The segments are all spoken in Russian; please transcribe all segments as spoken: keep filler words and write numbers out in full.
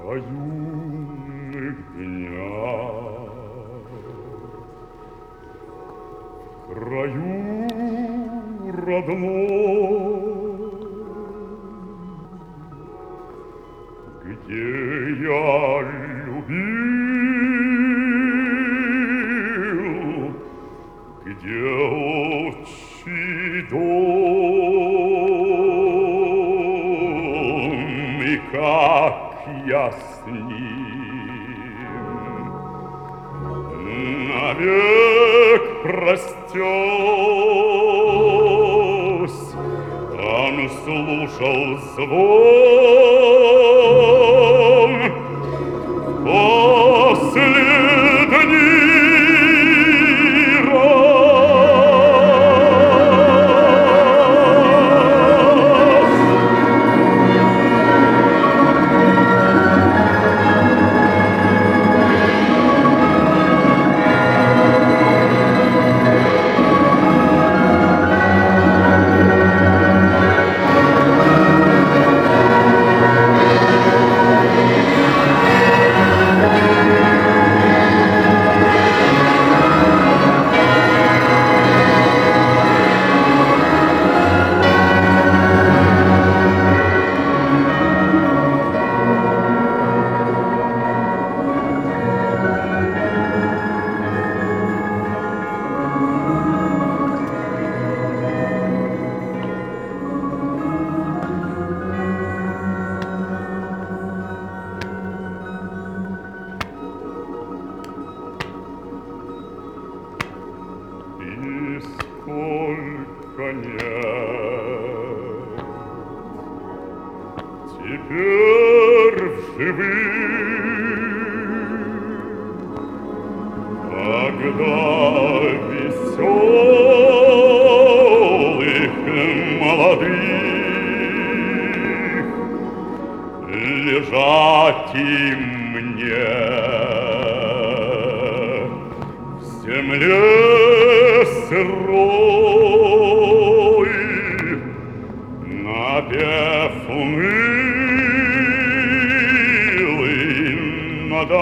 о юных днях, в краю родном, где я любил, где отчий дом, и как я с ним навек простёрсь, там слушал звон последний раз. И сколько нет теперь в живых, когда веселых молодых лежать им мне в земле сырой, напев унылый надо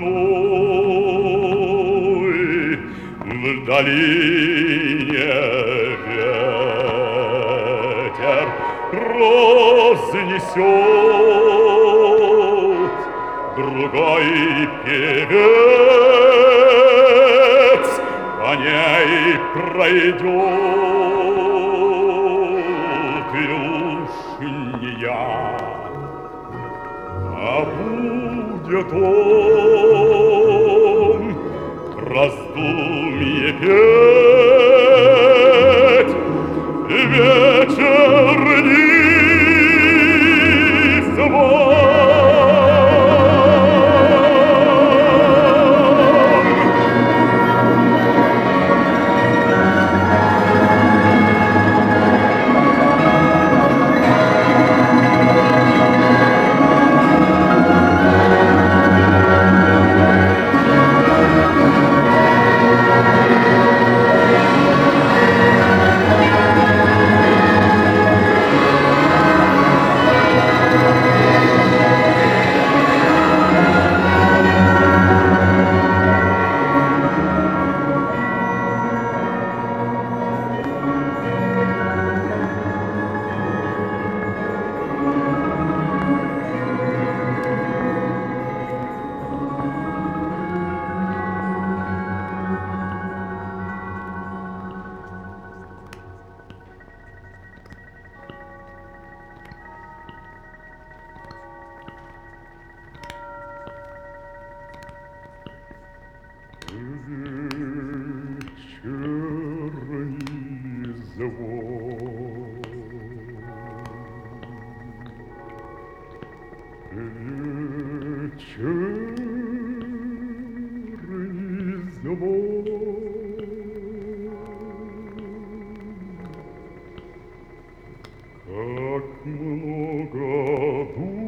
мной в долине ветер разнесет, другой певец по ней пройдет, и уж не я, а будет он в раздумье петь вечерний звон. Вечерний звон, вечерний звон, как много душ